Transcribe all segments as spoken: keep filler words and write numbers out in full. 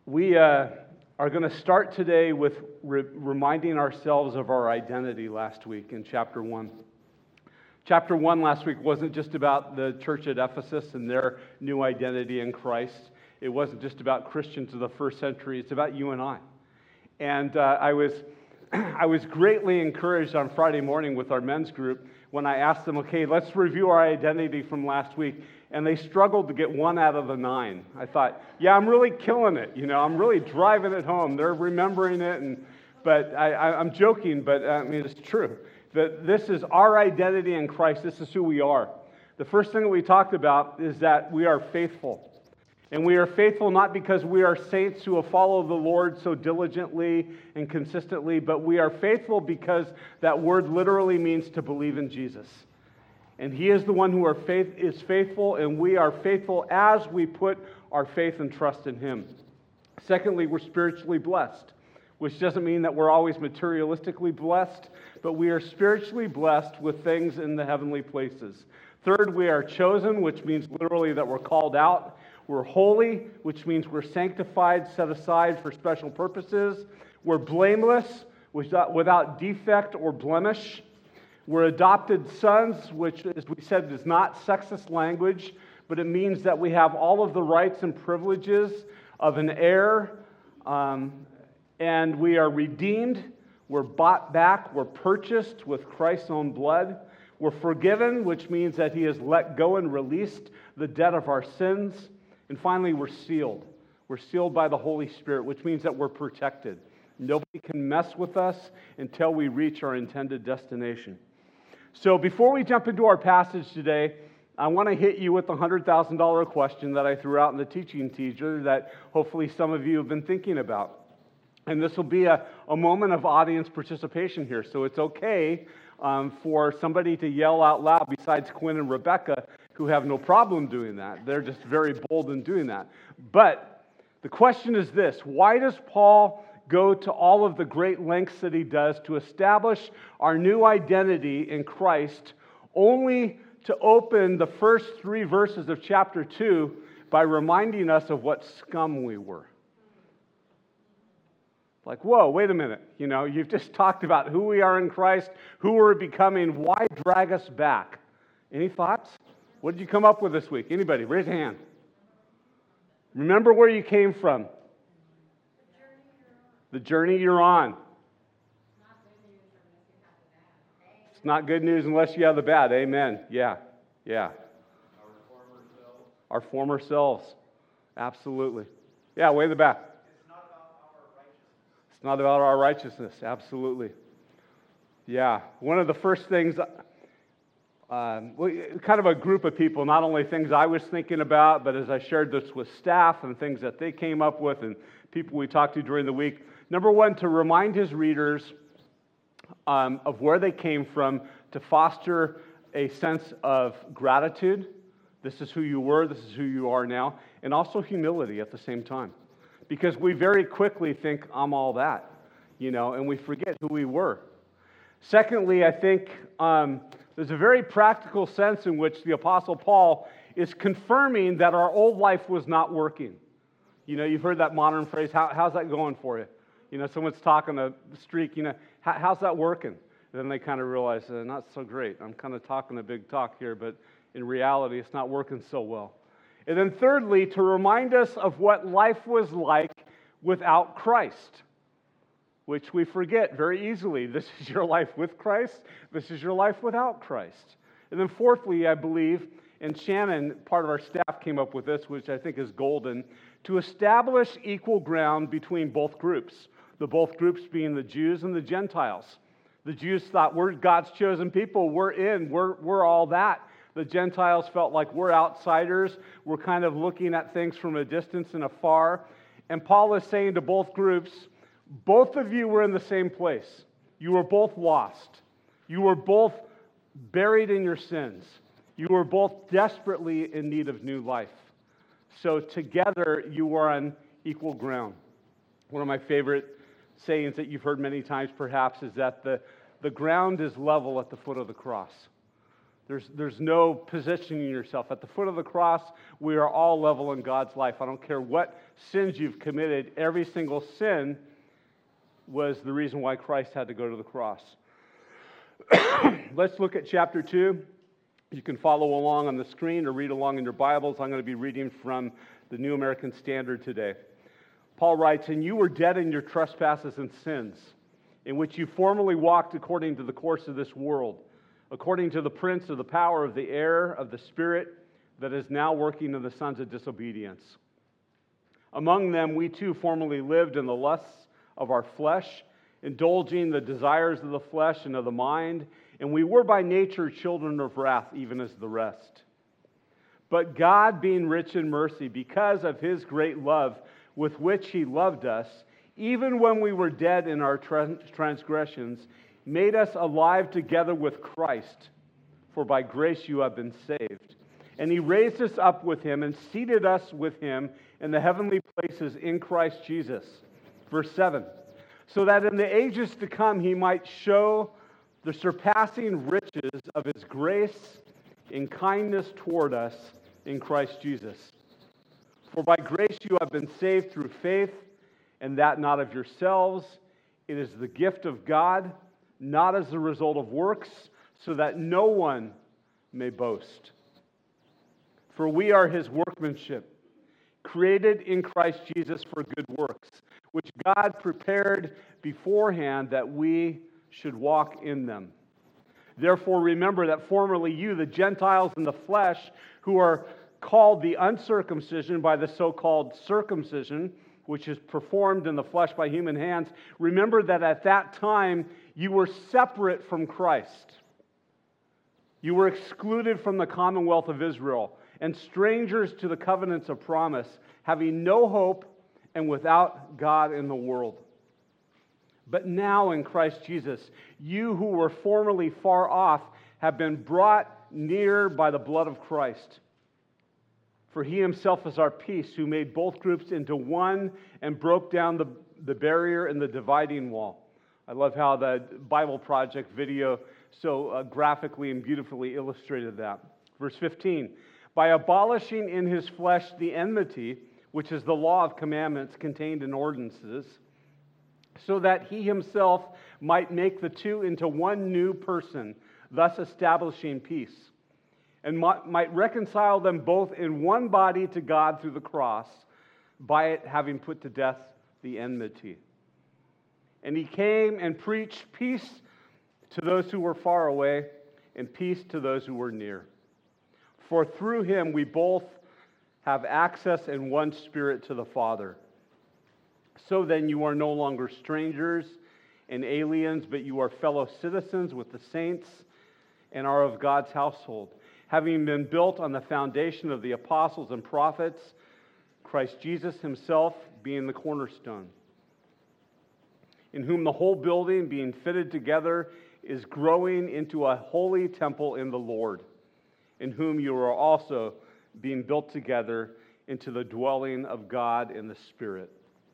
We uh, are going to start today with re- reminding ourselves of our identity last week in chapter one. Chapter one last week wasn't just about the church at Ephesus and their new identity in Christ. It wasn't just about Christians of the first century. It's about you and I. And uh, I was I was greatly encouraged on Friday morning with our men's group when I asked them, okay, let's review our identity from last week. And they struggled to get one out of the nine. I thought, yeah, I'm really killing it. You know, I'm really driving it home. They're remembering it. And but I, I, I'm joking, but I mean, it's true. That this is our identity in Christ. This is who we are. The first thing that we talked about is that we are faithful. And we are faithful not because we are saints who have followed the Lord so diligently and consistently, but we are faithful because that word literally means to believe in Jesus. And He is the one who are faith, is faithful, and we are faithful as we put our faith and trust in Him. Secondly, we're spiritually blessed, which doesn't mean that we're always materialistically blessed, but we are spiritually blessed with things in the heavenly places. Third, we are chosen, which means literally that we're called out. We're holy, which means we're sanctified, set aside for special purposes. We're blameless, without, without defect or blemish. We're adopted sons, which, as we said, is not sexist language, but it means that we have all of the rights and privileges of an heir, um, and we are redeemed. We're bought back. We're purchased with Christ's own blood. We're forgiven, which means that He has let go and released the debt of our sins. And finally, we're sealed. We're sealed by the Holy Spirit, which means that we're protected. Nobody can mess with us until we reach our intended destination. So before we jump into our passage today, I want to hit you with the one hundred thousand dollars question that I threw out in the teaching teaser that hopefully some of you have been thinking about. And this will be a, a moment of audience participation here. So it's okay um, for somebody to yell out loud besides Quinn and Rebecca, who have no problem doing that. They're just very bold in doing that. But the question is this: why does Paul go to all of the great lengths that he does to establish our new identity in Christ, only to open the first three verses of chapter two by reminding us of what scum we were? Like, whoa, wait a minute. You know, you've just talked about who we are in Christ, who we're becoming. Why drag us back? Any thoughts? What did you come up with this week? Anybody? Raise a hand. Remember where you came from. The journey you're on. It's not good news unless you have the bad. Amen. Yeah. Yeah. Our former selves. Our former selves. Absolutely. Yeah, way in the back. It's not about our righteousness. It's not about our righteousness. Absolutely. Yeah. One of the first things, um, kind of a group of people, not only things I was thinking about, but as I shared this with staff and things that they came up with and people we talked to during the week. Number one, to remind his readers um, of where they came from, to foster a sense of gratitude. This is who you were, this is who you are now, and also humility at the same time. Because we very quickly think, I'm all that, you know, and we forget who we were. Secondly, I think um, there's a very practical sense in which the Apostle Paul is confirming that our old life was not working. You know, you've heard that modern phrase, How, how's that going for you? You know, someone's talking a streak, you know, How, how's that working? And then they kind of realize, uh, not so great. I'm kind of talking a big talk here, but in reality, it's not working so well. And then thirdly, to remind us of what life was like without Christ, which we forget very easily. This is your life with Christ. This is your life without Christ. And then fourthly, I believe, and Shannon, part of our staff, came up with this, which I think is golden, to establish equal ground between both groups. The both groups being the Jews and the Gentiles. The Jews thought, we're God's chosen people, we're in, we're, we're all that. The Gentiles felt like we're outsiders, we're kind of looking at things from a distance and afar. And Paul is saying to both groups, both of you were in the same place. You were both lost. You were both buried in your sins. You were both desperately in need of new life. So together you were on equal ground. One of my favorite sayings that you've heard many times perhaps is that the, the ground is level at the foot of the cross. There's, there's no positioning yourself. At the foot of the cross, we are all level in God's life. I don't care what sins you've committed. Every single sin was the reason why Christ had to go to the cross. Let's look at chapter two. You can follow along on the screen or read along in your Bibles. I'm going to be reading from the New American Standard today. Paul writes, "And you were dead in your trespasses and sins, in which you formerly walked according to the course of this world, according to the prince of the power of the air, of the spirit that is now working in the sons of disobedience. Among them we too formerly lived in the lusts of our flesh, indulging the desires of the flesh and of the mind, and we were by nature children of wrath, even as the rest. But God, being rich in mercy, because of his great love with which he loved us, even when we were dead in our transgressions, made us alive together with Christ. For by grace you have been saved. And he raised us up with him and seated us with him in the heavenly places in Christ Jesus." Verse seven. "So that in the ages to come he might show the surpassing riches of his grace in kindness toward us in Christ Jesus. For by grace you have been saved through faith, and that not of yourselves. It is the gift of God, not as the result of works, so that no one may boast. For we are his workmanship, created in Christ Jesus for good works, which God prepared beforehand that we should walk in them. Therefore remember that formerly you, the Gentiles in the flesh, who are called the uncircumcision by the so-called circumcision, which is performed in the flesh by human hands, remember that at that time you were separate from Christ. You were excluded from the commonwealth of Israel, and strangers to the covenants of promise, having no hope and without God in the world. But now in Christ Jesus, you who were formerly far off have been brought near by the blood of Christ. For he himself is our peace, who made both groups into one and broke down the, the barrier and the dividing wall." I love how the Bible Project video so uh, graphically and beautifully illustrated that. Verse fifteen, "By abolishing in his flesh the enmity, which is the law of commandments contained in ordinances, so that he himself might make the two into one new person, thus establishing peace, and might reconcile them both in one body to God through the cross, by it having put to death the enmity. And he came and preached peace to those who were far away, and peace to those who were near. For through him we both have access in one spirit to the Father. So then you are no longer strangers and aliens, but you are fellow citizens with the saints and are of God's household, having been built on the foundation of the apostles and prophets, Christ Jesus himself being the cornerstone, in whom the whole building, being fitted together, is growing into a holy temple in the Lord, in whom you are also being built together into the dwelling of God in the Spirit."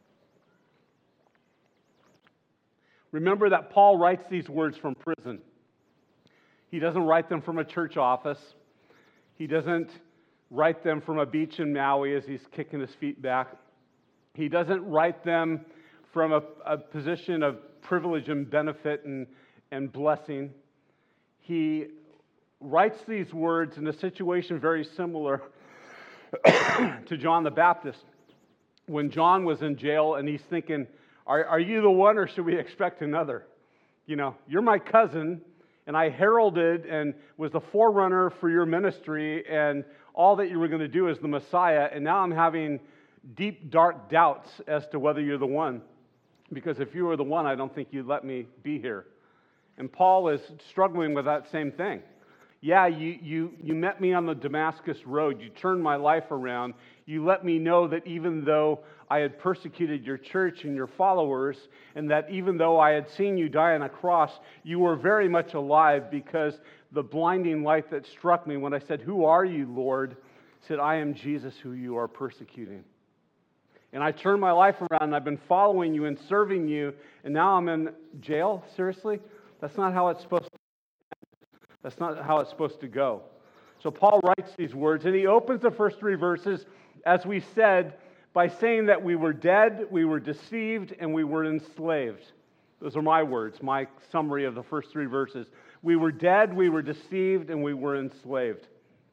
Remember that Paul writes these words from prison. He doesn't write them from a church office. He doesn't write them from a beach in Maui as he's kicking his feet back. He doesn't write them from a, a position of privilege and benefit and, and blessing. He writes these words in a situation very similar to John the Baptist. When John was in jail and he's thinking, are, are you the one or should we expect another? You know, you're my cousin and I heralded and was the forerunner for your ministry and all that you were going to do as the Messiah, and now I'm having deep, dark doubts as to whether you're the one. Because if you were the one, I don't think you'd let me be here. And Paul is struggling with that same thing. Yeah, you, you, you met me on the Damascus road. You turned my life around. You let me know that even though I had persecuted your church and your followers, and that even though I had seen you die on a cross, you were very much alive, because the blinding light that struck me when I said, "Who are you, Lord?" said, "I am Jesus who you are persecuting. And I turned my life around, and I've been following you and serving you, and now I'm in jail? Seriously? That's not how it's supposed to be." That's not how it's supposed to go. So Paul writes these words, and he opens the first three verses, as we said, by saying that we were dead, we were deceived, and we were enslaved. Those are my words, my summary of the first three verses. We were dead, we were deceived, and we were enslaved.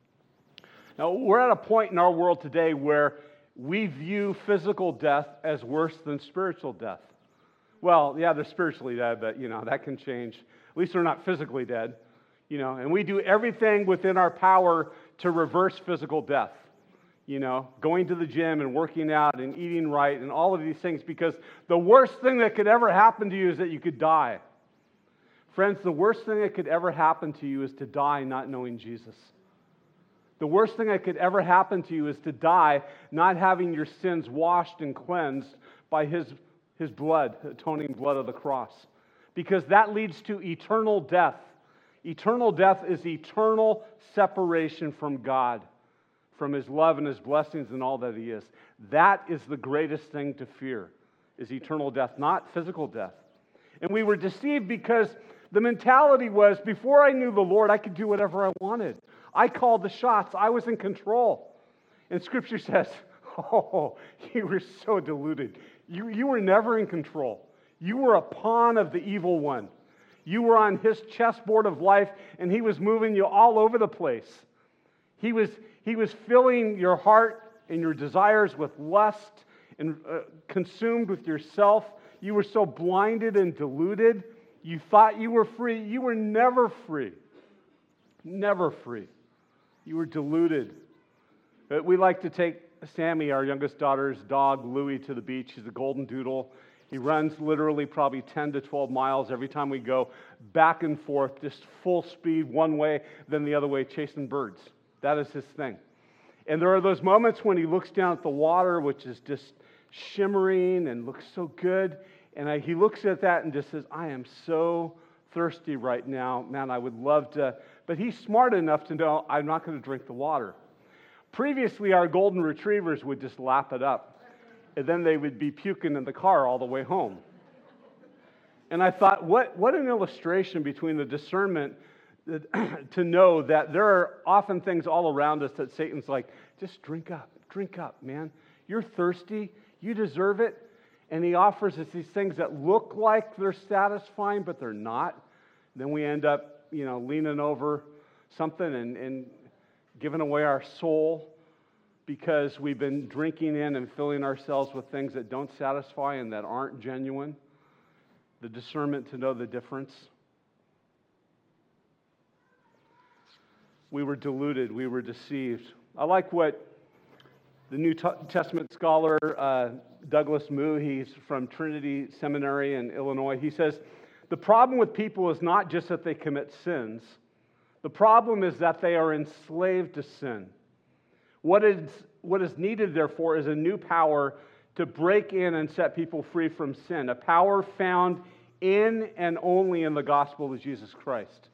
Now, we're at a point in our world today where we view physical death as worse than spiritual death. Well, yeah, they're spiritually dead, but, you know, that can change. At least they're not physically dead, you know, and we do everything within our power to reverse physical death. You know, going to the gym and working out and eating right and all of these things, because the worst thing that could ever happen to you is that you could die. Friends, the worst thing that could ever happen to you is to die not knowing Jesus. The worst thing that could ever happen to you is to die not having your sins washed and cleansed by His, His blood, atoning blood of the cross. Because that leads to eternal death. Eternal death is eternal separation from God, from His love and His blessings and all that He is. That is the greatest thing to fear, is eternal death, not physical death. And we were deceived because the mentality was, before I knew the Lord, I could do whatever I wanted. I called the shots. I was in control. And Scripture says, oh, you were so deluded. You, you were never in control. You were a pawn of the evil one. You were on his chessboard of life, and he was moving you all over the place. He was, he was filling your heart and your desires with lust and uh, consumed with yourself. You were so blinded and deluded. You thought you were free. You were never free. Never free. You were deluded. But we like to take Sammy, our youngest daughter's dog, Louie, to the beach. He's a golden doodle. He runs literally probably ten to twelve miles every time we go, back and forth, just full speed, one way, then the other way, chasing birds. That is his thing. And there are those moments when he looks down at the water, which is just shimmering and looks so good. And I, he looks at that and just says, I am so thirsty right now. Man, I would love to. But he's smart enough to know I'm not going to drink the water. Previously, our golden retrievers would just lap it up. And then they would be puking in the car all the way home. And I thought, what, what an illustration between the discernment to know that there are often things all around us that Satan's like, just drink up, drink up, man. You're thirsty. You deserve it. And he offers us these things that look like they're satisfying, but they're not. Then we end up, you know, leaning over something and, and giving away our soul because we've been drinking in and filling ourselves with things that don't satisfy and that aren't genuine. The discernment to know the difference. We were deluded. We were deceived. I like what the New Testament scholar uh, Douglas Moo, he's from Trinity Seminary in Illinois, he says, the problem with people is not just that they commit sins. The problem is that they are enslaved to sin. What is, what is needed, therefore, is a new power to break in and set people free from sin, a power found in and only in the gospel of Jesus Christ.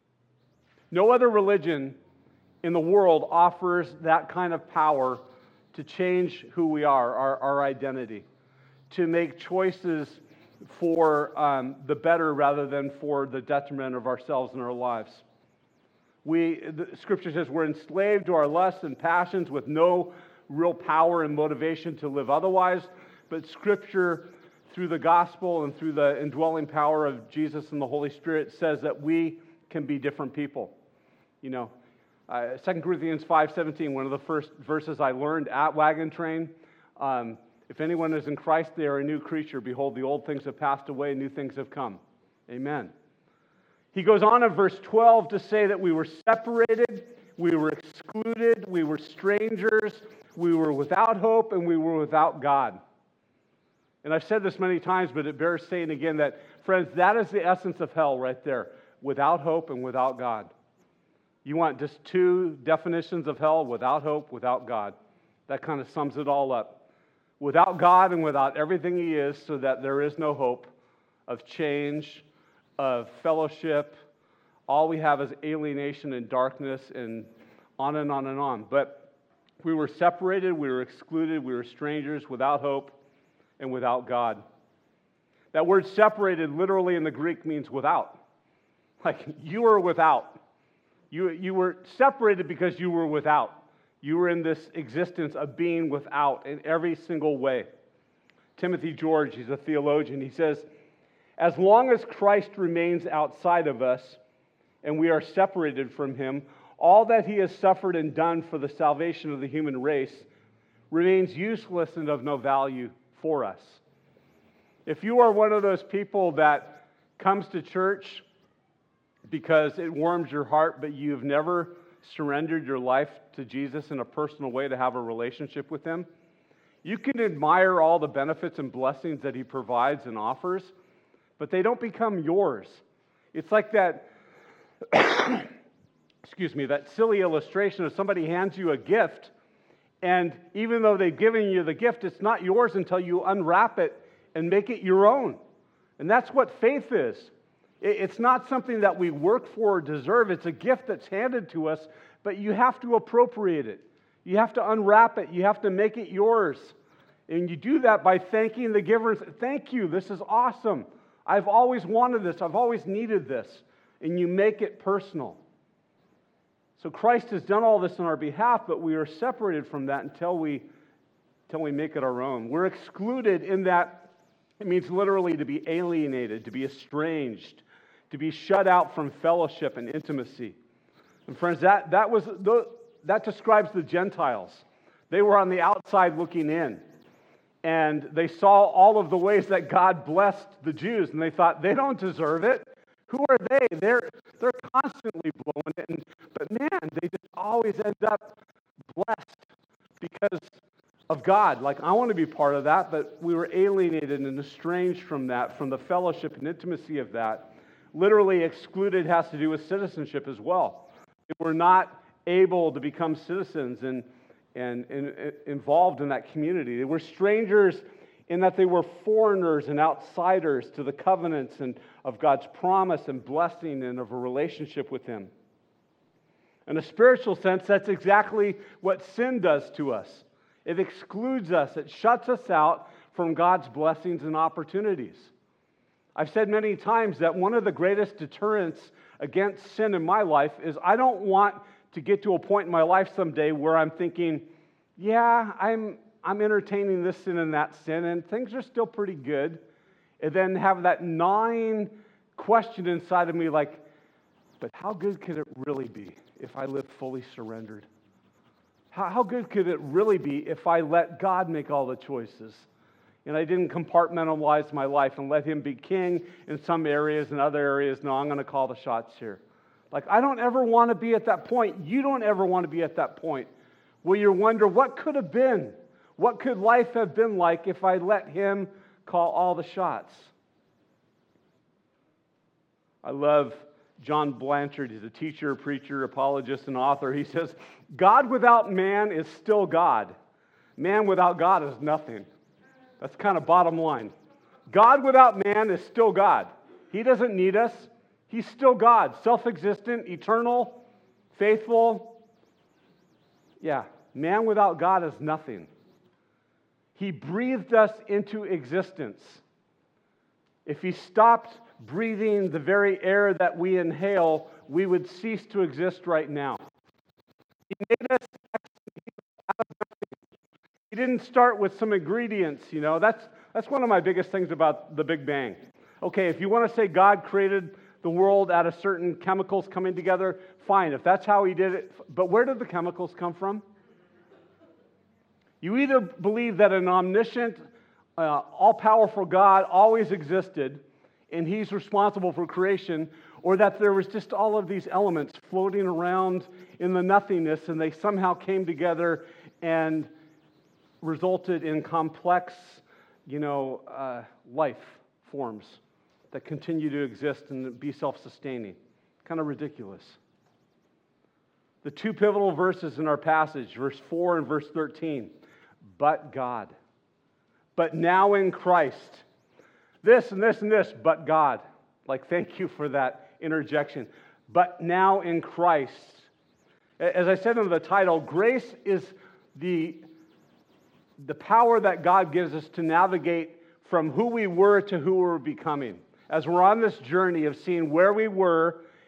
No other religion in the world offers that kind of power to change who we are, our, our identity, to make choices for um, the better rather than for the detriment of ourselves and our lives. We, the Scripture says we're enslaved to our lusts and passions with no real power and motivation to live otherwise, but Scripture, through the gospel and through the indwelling power of Jesus and the Holy Spirit, says that we can be different people. You know, Uh, Second Corinthians five seventeen, one of the first verses I learned at Wagon Train. Um, if anyone is in Christ, they are a new creature. Behold, the old things have passed away, new things have come. Amen. He goes on in verse twelve to say that we were separated, we were excluded, we were strangers, we were without hope, and we were without God. And I've said this many times, but it bears saying again that, friends, that is the essence of hell right there. Without hope and without God. You want just two definitions of hell: without hope, without God. That kind of sums it all up. Without God and without everything He is, so that there is no hope of change, of fellowship. All we have is alienation and darkness and on and on and on. But we were separated, we were excluded, we were strangers, without hope and without God. That word separated literally in the Greek means without. Like you are without. You, you were separated because you were without. You were in this existence of being without in every single way. Timothy George, he's a theologian, he says, as long as Christ remains outside of us and we are separated from him, all that he has suffered and done for the salvation of the human race remains useless and of no value for us. If you are one of those people that comes to church because it warms your heart, but you've never surrendered your life to Jesus in a personal way to have a relationship with him, you can admire all the benefits and blessings that he provides and offers, but they don't become yours. It's like that, excuse me, that silly illustration of somebody hands you a gift, and even though they've given you the gift, it's not yours until you unwrap it and make it your own. And that's what faith is. It's not something that we work for or deserve. It's a gift that's handed to us, but you have to appropriate it. You have to unwrap it. You have to make it yours. And you do that by thanking the giver. Thank you. This is awesome. I've always wanted this. I've always needed this. And you make it personal. So Christ has done all this on our behalf, but we are separated from that until we, until we make it our own. We're excluded in that it means literally to be alienated, to be estranged, to be shut out from fellowship and intimacy. And friends, that, that, was, that describes the Gentiles. They were on the outside looking in. And they saw all of the ways that God blessed the Jews, and they thought, they don't deserve it. Who are they? They're, they're constantly blowing it. And, but man, they just always end up blessed because of God. Like, I want to be part of that, but we were alienated and estranged from that, from the fellowship and intimacy of that. Literally excluded has to do with citizenship as well. We're not able to become citizens and, and, and, and involved in that community. They were strangers in that they were foreigners and outsiders to the covenants and of God's promise and blessing and of a relationship with him. In a spiritual sense, that's exactly what sin does to us. It excludes us. It shuts us out from God's blessings and opportunities. I've said many times that one of the greatest deterrents against sin in my life is I don't want to get to a point in my life someday where I'm thinking, yeah, I'm I'm entertaining this sin and that sin, and things are still pretty good, and then have that gnawing question inside of me like, but how good could it really be if I live fully surrendered? How, how good could it really be if I let God make all the choices? And I didn't compartmentalize my life and let him be king in some areas and other areas. No, I'm going to call the shots here. Like, I don't ever want to be at that point. You don't ever want to be at that point where you wonder, what could have been? What could life have been like if I let him call all the shots? I love John Blanchard. He's a teacher, preacher, apologist, and author. He says, God without man is still God. Man without God is nothing. That's kind of bottom line. God without man is still God. He doesn't need us. He's still God, self-existent, eternal, faithful. Yeah, man without God is nothing. He breathed us into existence. If he stopped breathing the very air that we inhale, we would cease to exist right now. He made us out of nothing. He didn't start with some ingredients, you know. That's, that's one of my biggest things about the Big Bang. Okay, if you want to say God created the world out of certain chemicals coming together, fine, if that's how he did it. But where did the chemicals come from? You either believe that an omniscient, uh, all-powerful God always existed, and he's responsible for creation, or that there was just all of these elements floating around in the nothingness, and they somehow came together and resulted in complex, you know, uh, life forms that continue to exist and be self-sustaining. Kind of ridiculous. The two pivotal verses in our passage, verse four and verse thirteen. But God. But now in Christ. This and this and this, but God. Like, thank you for that interjection. But now in Christ. As I said in the title, grace is the, the power that God gives us to navigate from who we were to who we're becoming. As we're on this journey of seeing where we were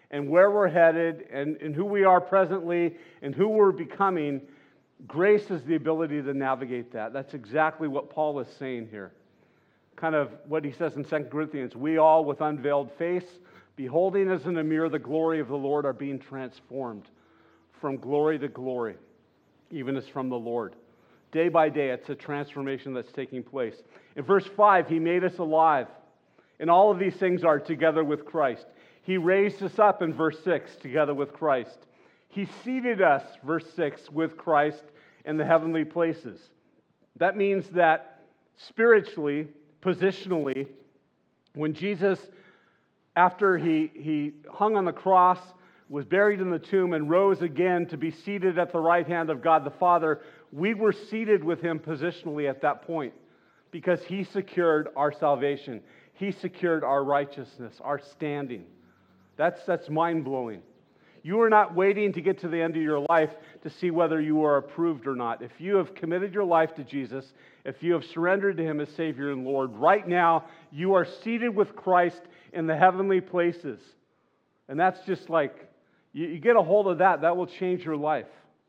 and where we're headed and, and who we are presently and who we're becoming, grace is the ability to navigate that. That's exactly what Paul is saying here. Kind of what he says in Second Corinthians, we all with unveiled face, beholding as in a mirror the glory of the Lord, are being transformed from glory to glory, even as from the Lord. Day by day, it's a transformation that's taking place. In verse five, he made us alive. And all of these things are together with Christ. He raised us up in verse six, together with Christ. He seated us, verse six, with Christ in the heavenly places. That means that spiritually, positionally, when Jesus, after he, he hung on the cross, was buried in the tomb, and rose again to be seated at the right hand of God the Father, we were seated with him positionally at that point because he secured our salvation. He secured our righteousness, our standing. That's, that's mind-blowing. You are not waiting to get to the end of your life to see whether you are approved or not. If you have committed your life to Jesus, if you have surrendered to him as Savior and Lord, right now you are seated with Christ in the heavenly places. And that's just like, you, you get a hold of that, that will change your life.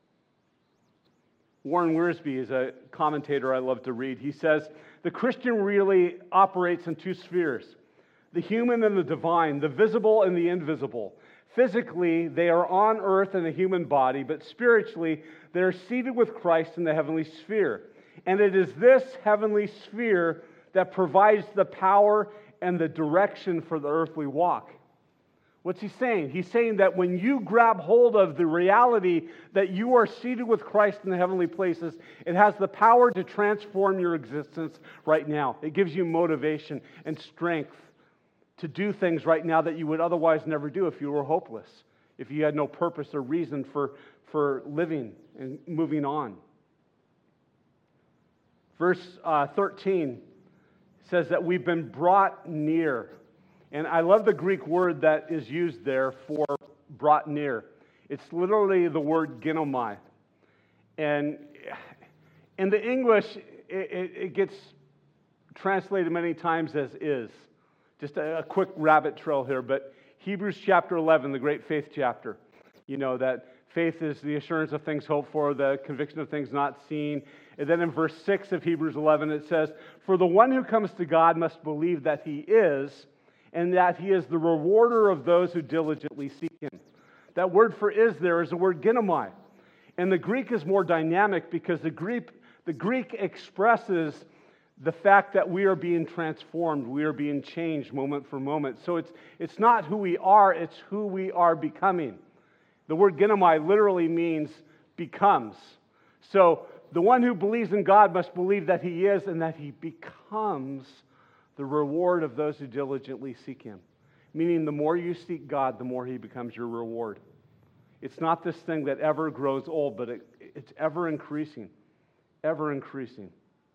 Warren Wiersbe is a commentator I love to read. He says, the Christian really operates in two spheres, the human and the divine, the visible and the invisible. Physically, they are on earth in a human body, but spiritually, they are seated with Christ in the heavenly sphere. And it is this heavenly sphere that provides the power and the direction for the earthly walk. What's he saying? He's saying that when you grab hold of the reality that you are seated with Christ in the heavenly places, it has the power to transform your existence right now. It gives you motivation and strength to do things right now that you would otherwise never do if you were hopeless, if you had no purpose or reason for, for living and moving on. Verse uh, thirteen says that we've been brought near. And I love the Greek word that is used there for brought near. It's literally the word ginomai. And in the English, it, it, it gets translated many times as is. Just a, a quick rabbit trail here, but Hebrews chapter eleven, the great faith chapter, you know, that faith is the assurance of things hoped for, the conviction of things not seen. And then in verse six of Hebrews eleven, it says, for the one who comes to God must believe that he is, and that he is the rewarder of those who diligently seek him. That word for is there is the word ginomai. And the Greek is more dynamic because the Greek, the Greek expresses the fact that we are being transformed, we are being changed moment for moment. So it's, it's not who we are, it's who we are becoming. The word ginomai literally means becomes. So the one who believes in God must believe that he is and that he becomes the reward of those who diligently seek him. Meaning the more you seek God, the more he becomes your reward. It's not this thing that ever grows old, but it, it's ever increasing, ever increasing.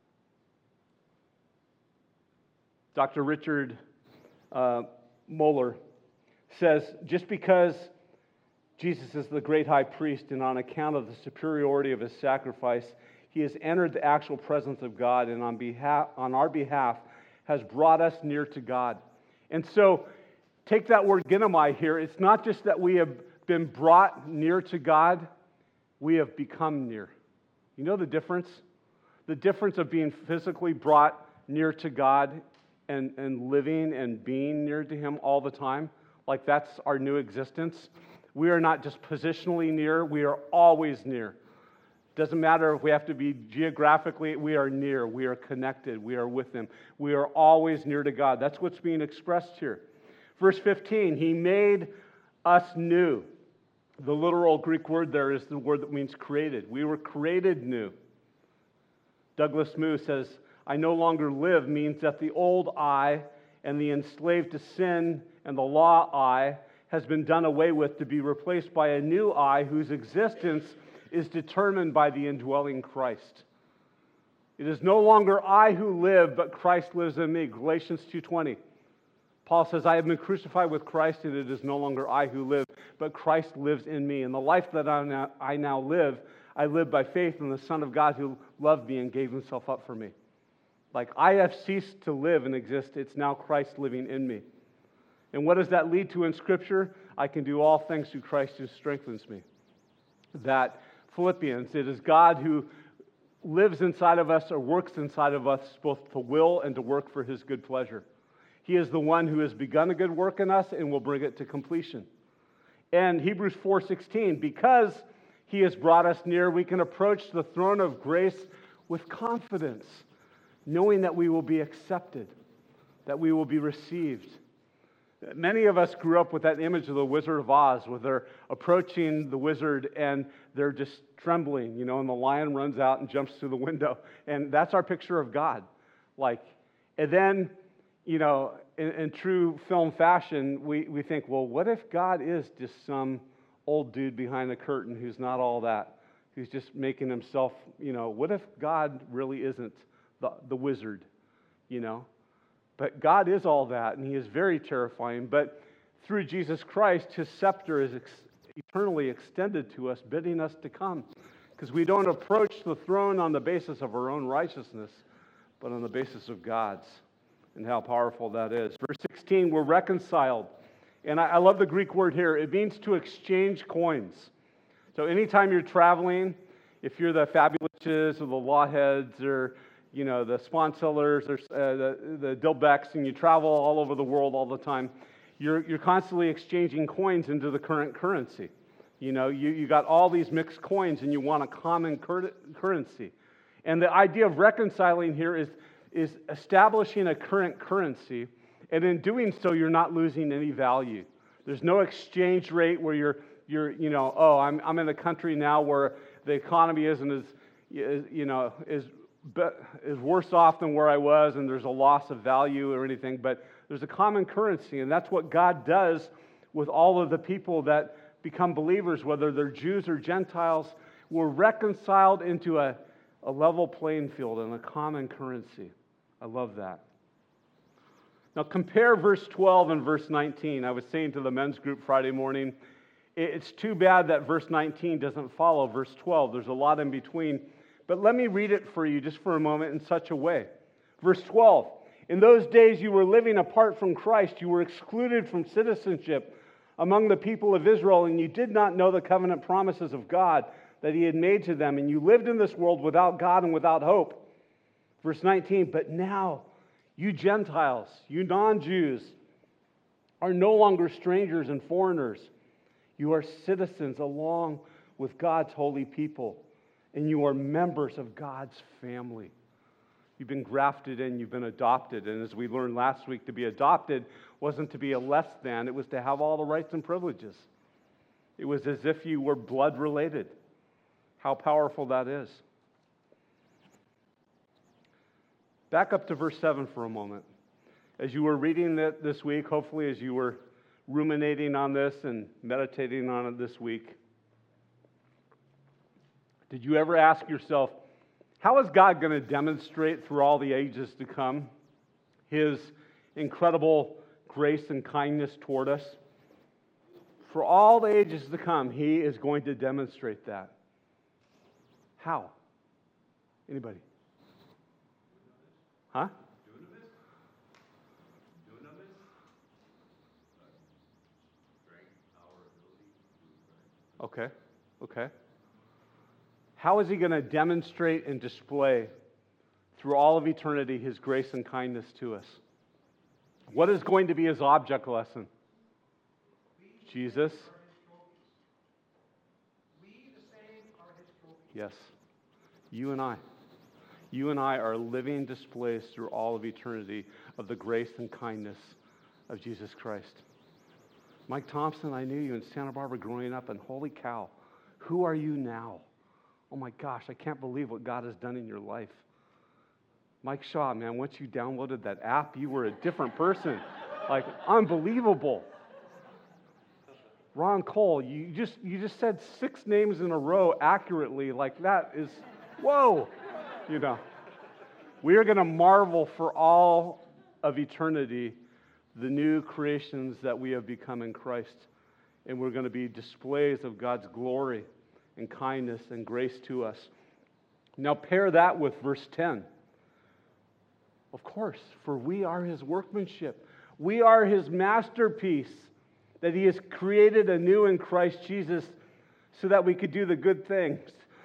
Doctor Richard uh, Moeller says, just because Jesus is the great high priest and on account of the superiority of his sacrifice, he has entered the actual presence of God and on behalf, on our behalf has brought us near to God. And so, take that word ginomai here. It's not just that we have been brought near to God, we have become near. You know the difference? The difference of being physically brought near to God and, and living and being near to him all the time. Like that's our new existence. We are not just positionally near, we are always near. Doesn't matter if we have to be geographically, we are near, we are connected, we are with him. We are always near to God. That's what's being expressed here. Verse fifteen, he made us new. The literal Greek word there is the word that means created. We were created new. Douglas Moo says, I no longer live means that the old I and the enslaved to sin and the law I has been done away with to be replaced by a new I whose existence is determined by the indwelling Christ. It is no longer I who live, but Christ lives in me. Galatians two twenty. Paul says, I have been crucified with Christ, and it is no longer I who live, but Christ lives in me. And the life that I now, I now live, I live by faith in the Son of God who loved me and gave himself up for me. Like I have ceased to live and exist, it's now Christ living in me. And what does that lead to in Scripture? I can do all things through Christ who strengthens me. That Philippians, it is God who lives inside of us or works inside of us both to will and to work for his good pleasure. He is the one who has begun a good work in us and will bring it to completion. And Hebrews four sixteen, because he has brought us near, we can approach the throne of grace with confidence, knowing that we will be accepted, that we will be received. Many of us grew up with that image of the Wizard of Oz, where they're approaching the wizard and they're just trembling, you know, and the lion runs out and jumps through the window. And that's our picture of God. Like, and then, you know, in, in true film fashion, we, we think, well, what if God is just some old dude behind the curtain who's not all that, who's just making himself, you know, what if God really isn't the, the wizard, you know? But God is all that, and he is very terrifying. But through Jesus Christ, his scepter is ex- eternally extended to us, bidding us to come. Because we don't approach the throne on the basis of our own righteousness, but on the basis of God's, and how powerful that is. Verse sixteen, we're reconciled. And I, I love the Greek word here. It means to exchange coins. So anytime you're traveling, if you're the Fabulouses or the Lawheads or you know, the Sponsellers or uh, the, the Dilbecks, and you travel all over the world all the time, you're, you're constantly exchanging coins into the current currency. You know, you, you got all these mixed coins and you want a common cur- currency. And the idea of reconciling here is, is establishing a current currency, and in doing so, you're not losing any value. There's no exchange rate where you're, you're you know, oh, I'm, I'm in a country now where the economy isn't as, you know, is But is worse off than where I was, and there's a loss of value or anything, but there's a common currency, and that's what God does with all of the people that become believers, whether they're Jews or Gentiles. We're reconciled into a, a level playing field and a common currency. I love that. Now compare verse twelve and verse nineteen. I was saying to the men's group Friday morning, it's too bad that verse nineteen doesn't follow verse twelve. There's a lot in between. But let me read it for you just for a moment in such a way. Verse twelve, in those days you were living apart from Christ. You were excluded from citizenship among the people of Israel, and you did not know the covenant promises of God that he had made to them. And you lived in this world without God and without hope. Verse nineteen, but now you Gentiles, you non-Jews, are no longer strangers and foreigners. You are citizens along with God's holy people. And you are members of God's family. You've been grafted in, you've been adopted. And as we learned last week, to be adopted wasn't to be a less than, it was to have all the rights and privileges. It was as if you were blood related. How powerful that is. Back up to verse seven for a moment. As you were reading it this week, hopefully as you were ruminating on this and meditating on it this week, did you ever ask yourself, how is God going to demonstrate through all the ages to come his incredible grace and kindness toward us? For all the ages to come, he is going to demonstrate that. How? Anybody? Huh? Okay, okay. How is he going to demonstrate and display through all of eternity his grace and kindness to us? What is going to be his object lesson? Jesus? Yes. You and I. You and I are living displays through all of eternity of the grace and kindness of Jesus Christ. Mike Thompson, I knew you in Santa Barbara growing up, and holy cow, who are you now? Oh my gosh, I can't believe what God has done in your life. Mike Shaw, man, once you downloaded that app, you were a different person. Like, unbelievable. Ron Cole, you just you just said six names in a row accurately. Like, that is, whoa, you know. We are going to marvel for all of eternity the new creations that we have become in Christ. And we're going to be displays of God's glory and kindness and grace to us. Now pair that with verse ten. Of course, for we are his workmanship. We are his masterpiece. that He has created anew in Christ Jesus so that we could do the good things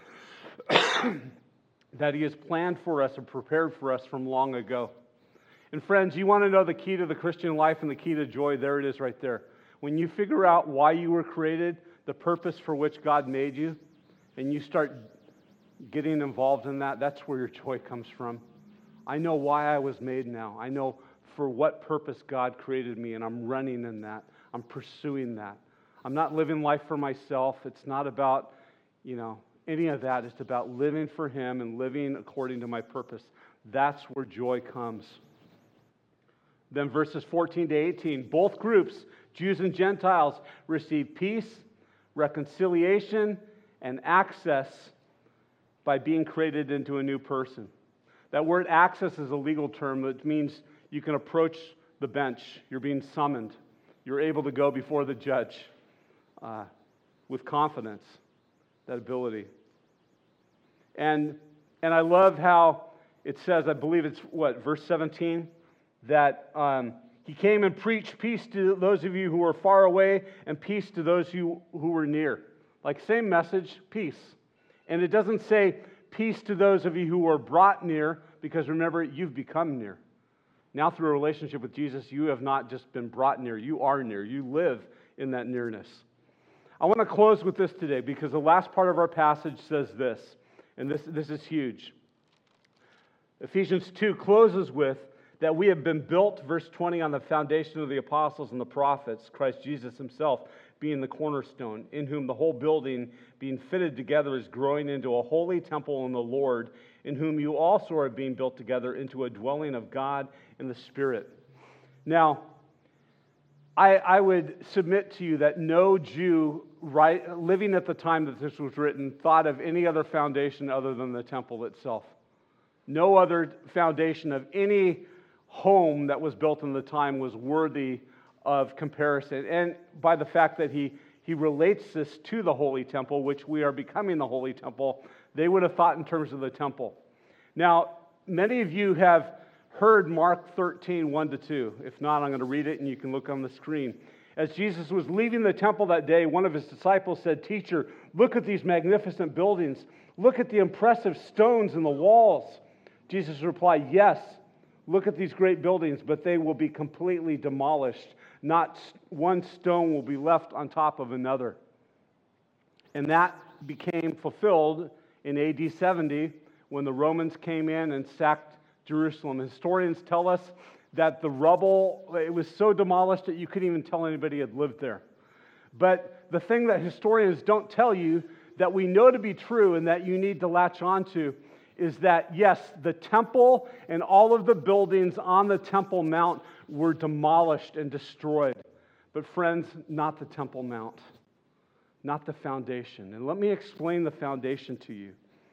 that He has planned for us and prepared for us from long ago. And friends, you want to know the key to the Christian life and the key to joy? There it is right there. When you figure out why you were created, the purpose for which God made you, and you start getting involved in that, that's where your joy comes from. I know why I was made now. I know for what purpose God created me, and I'm running in that. I'm pursuing that. I'm not living life for myself. It's not about, you know, any of that. It's about living for Him and living according to my purpose. That's where joy comes. Then verses fourteen to eighteen, both groups, Jews and Gentiles, receive peace, reconciliation, and access by being created into a new person. That word access is a legal term. It means you can approach the bench. You're being summoned. You're able to go before the judge uh, with confidence, that ability. And, and I love how it says, I believe it's what, verse seventeen, that um, He came and preached peace to those of you who were far away and peace to those who, who were near. Like, same message, peace. And it doesn't say peace to those of you who were brought near, because remember, you've become near. Now through a relationship with Jesus, you have not just been brought near, you are near. You live in that nearness. I want to close with this today because the last part of our passage says this, and this, this is huge. Ephesians two closes with that we have been built, verse twenty, on the foundation of the apostles and the prophets, Christ Jesus Himself being the cornerstone, in whom the whole building being fitted together is growing into a holy temple in the Lord, in whom you also are being built together into a dwelling of God in the Spirit. Now, I, I would submit to you that no Jew right, living at the time that this was written thought of any other foundation other than the temple itself. No other foundation of any home that was built in the time was worthy of comparison. And by the fact that he, he relates this to the Holy Temple, which we are becoming the Holy Temple, they would have thought in terms of the temple. Now, many of you have heard Mark thirteen, one to two. If not, I'm going to read it and you can look on the screen. As Jesus was leaving the temple that day, one of His disciples said, "Teacher, look at these magnificent buildings. Look at the impressive stones in the walls." Jesus replied, "Yes, look at these great buildings, but they will be completely demolished. Not one stone will be left on top of another." And that became fulfilled in A D seventy when the Romans came in and sacked Jerusalem. Historians tell us that the rubble, it was so demolished that you couldn't even tell anybody had lived there. But the thing that historians don't tell you that we know to be true and that you need to latch onto is that, yes, the temple and all of the buildings on the Temple Mount were demolished and destroyed. But friends, not the Temple Mount, not the foundation. And let me explain the foundation to you.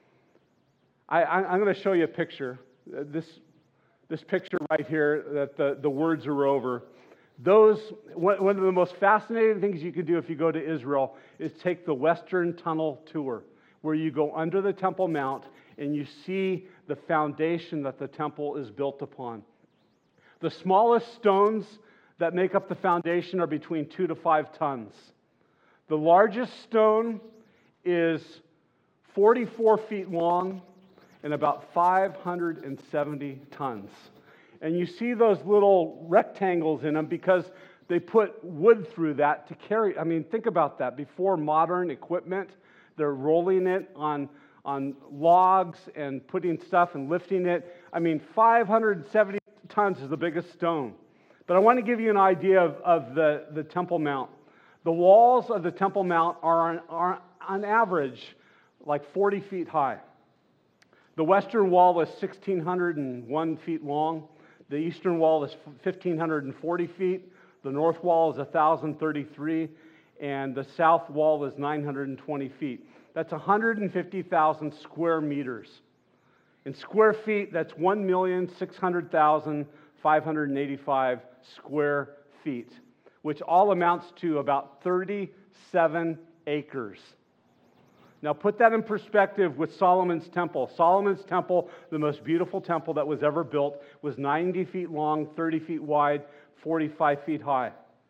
I, I, I'm going to show you a picture. This, this picture right here that the, the words are over. Those, one, one of the most fascinating things you can do if you go to Israel is take the Western Tunnel tour, where you go under the Temple Mount and you see the foundation that the temple is built upon. The smallest stones that make up the foundation are between two to five tons. The largest stone is forty-four feet long and about five hundred seventy tons. And you see those little rectangles in them because they put wood through that to carry. I mean, think about that. Before modern equipment, they're rolling it on on logs and putting stuff and lifting it. I mean, five hundred seventy tons is the biggest stone. But I want to give you an idea of, of the, the Temple Mount. The walls of the Temple Mount are on, are on average like forty feet high. The western wall is one thousand six hundred one feet long. The eastern wall is one thousand five hundred forty feet. The north wall is one thousand thirty-three. And the south wall is nine hundred twenty feet. That's one hundred fifty thousand square meters. In square feet, that's one million six hundred thousand five hundred eighty-five square feet, which all amounts to about thirty-seven acres. Now put that in perspective with Solomon's temple. Solomon's temple, the most beautiful temple that was ever built, was ninety feet long, thirty feet wide, forty-five feet high.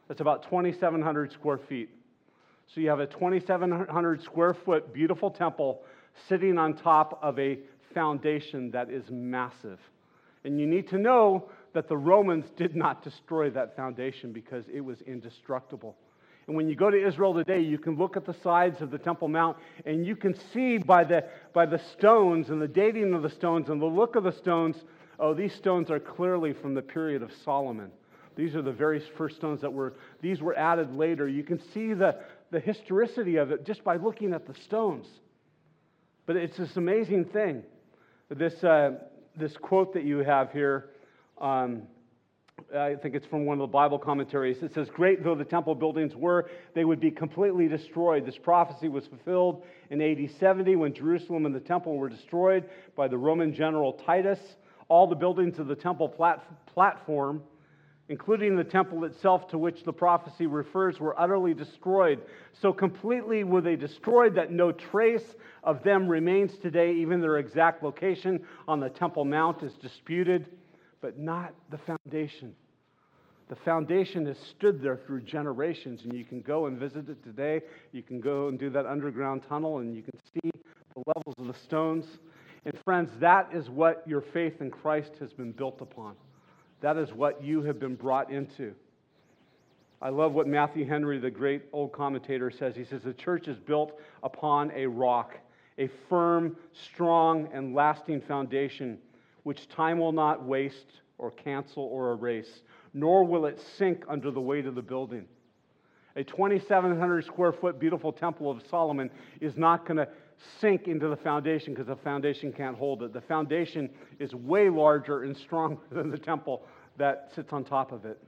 That's about twenty-seven hundred square feet. So you have a twenty-seven hundred square foot beautiful temple sitting on top of a foundation that is massive. And you need to know that the Romans did not destroy that foundation because it was indestructible. And when you go to Israel today, you can look at the sides of the Temple Mount and you can see by the, by the stones and the dating of the stones and the look of the stones, oh, these stones are clearly from the period of Solomon. These are the very first stones that were, these were added later. You can see the, the historicity of it just by looking at the stones. But it's this amazing thing. This, uh, this quote that you have here, um, I think it's from one of the Bible commentaries. It says, "Great though the temple buildings were, they would be completely destroyed. This prophecy was fulfilled in A D seventy when Jerusalem and the temple were destroyed by the Roman general Titus. All the buildings of the temple plat- platform, including the temple itself to which the prophecy refers, were utterly destroyed. So completely were they destroyed that no trace of them remains today. Even their exact location on the Temple Mount is disputed, but not the foundation. The foundation has stood there through generations, and you can go and visit it today. You can go and do that underground tunnel, and you can see the levels of the stones. And friends, that is what your faith in Christ has been built upon. That is what you have been brought into. I love what Matthew Henry, the great old commentator, says. He says, the church is built upon a rock, a firm, strong, and lasting foundation, which time will not waste or cancel or erase, nor will it sink under the weight of the building. A twenty-seven hundred square foot beautiful temple of Solomon is not going to sink into the foundation because the foundation can't hold it. The foundation is way larger and stronger than the temple that sits on top of it.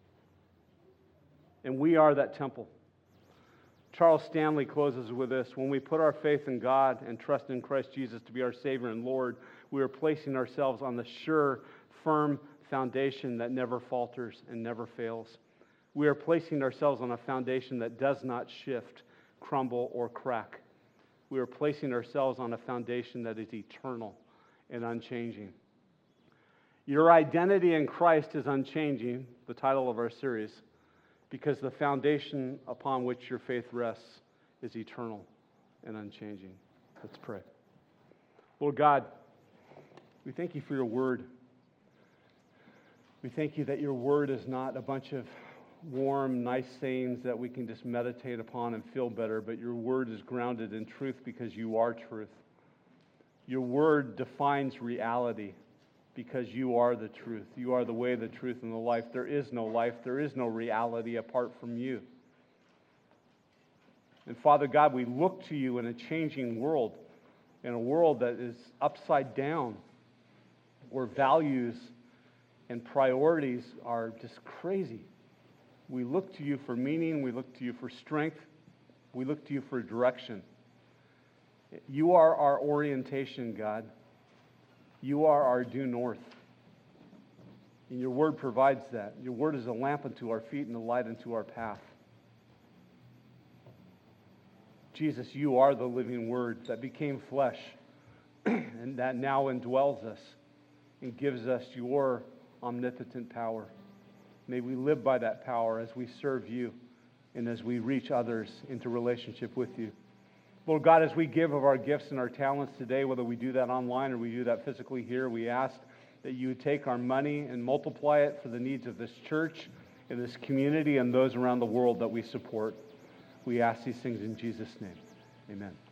And we are that temple. Charles Stanley closes with this: when we put our faith in God and trust in Christ Jesus to be our Savior and Lord, we are placing ourselves on the sure, firm foundation that never falters and never fails. We are placing ourselves on a foundation that does not shift, crumble, or crack. We are placing ourselves on a foundation that is eternal and unchanging. Your identity in Christ is unchanging, the title of our series, because the foundation upon which your faith rests is eternal and unchanging. Let's pray. Lord God, we thank you for your word. We thank you that your word is not a bunch of warm, nice sayings that we can just meditate upon and feel better, but your word is grounded in truth because you are truth. Your word defines reality because you are the truth. You are the way, the truth, and the life. There is no life. There is no reality apart from you. And Father God, we look to you in a changing world, in a world that is upside down, where values and priorities are just crazy. We look to you for meaning. We look to you for strength. We look to you for direction. You are our orientation, God. You are our due north. And your word provides that. Your word is a lamp unto our feet and a light unto our path. Jesus, you are the living word that became flesh and that now indwells us and gives us your omnipotent power. May we live by that power as we serve you and as we reach others into relationship with you. Lord God, as we give of our gifts and our talents today, whether we do that online or we do that physically here, we ask that you would take our money and multiply it for the needs of this church and this community and those around the world that we support. We ask these things in Jesus' name. Amen.